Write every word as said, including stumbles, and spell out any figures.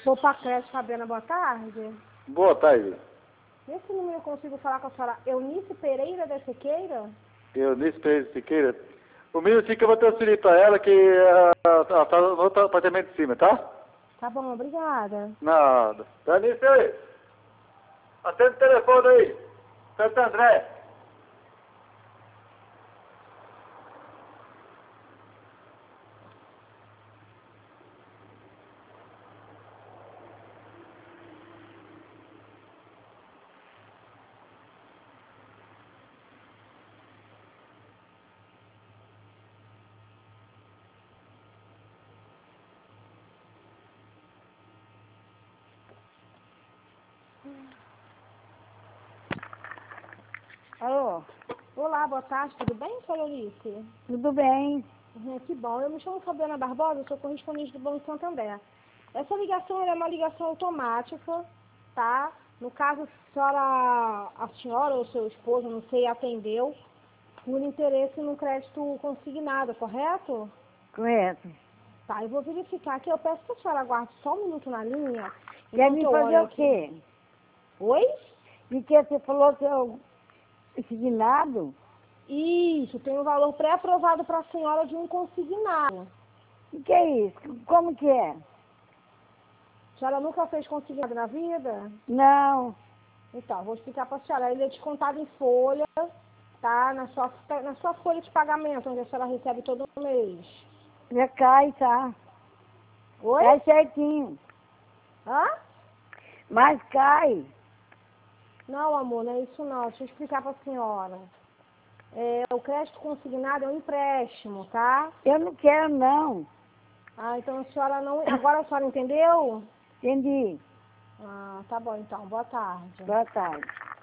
Sou para crédito, Fabiana, boa tarde. Boa tarde. Nesse número eu consigo falar com a senhora Eunice Pereira da Siqueira? Eunice Pereira Siqueira. Um minutinho que eu vou transferir para ela, que ela está no outro apartamento de cima, tá? Tá bom, obrigada. Nada. Eunice, atende o telefone aí. Santo André. Alô? Olá, boa tarde, tudo bem, senhora Eunice? Tudo bem? Uhum, que bom. Eu me chamo Fabiana Barbosa, eu sou correspondente do Banco Santo André. Essa ligação é uma ligação automática, tá? No caso, a senhora, a senhora ou seu esposo, não sei, atendeu por interesse no crédito consignado, correto? Correto. Tá, eu vou verificar aqui. Eu peço que a senhora aguarde só um minuto na linha. Quer enquanto me eu fazer olho o aqui. quê? Oi? E que você falou que eu assignado? Isso, tem um valor pré-aprovado para a senhora de um consignado. O que é isso? Como que é? A senhora nunca fez consignado na vida? Não. Então, vou explicar para a senhora. Ele é descontado em folha, tá? Na sua, na sua folha de pagamento, onde a senhora recebe todo mês. Já cai, tá? Oi? Cai certinho. Hã? Mas cai. Não, amor, não é isso não. Deixa eu explicar para a senhora. É, o crédito consignado é um empréstimo, tá? Eu não quero, não. Ah, então a senhora não... Agora a senhora entendeu? Entendi. Ah, tá bom então. Boa tarde. Boa tarde.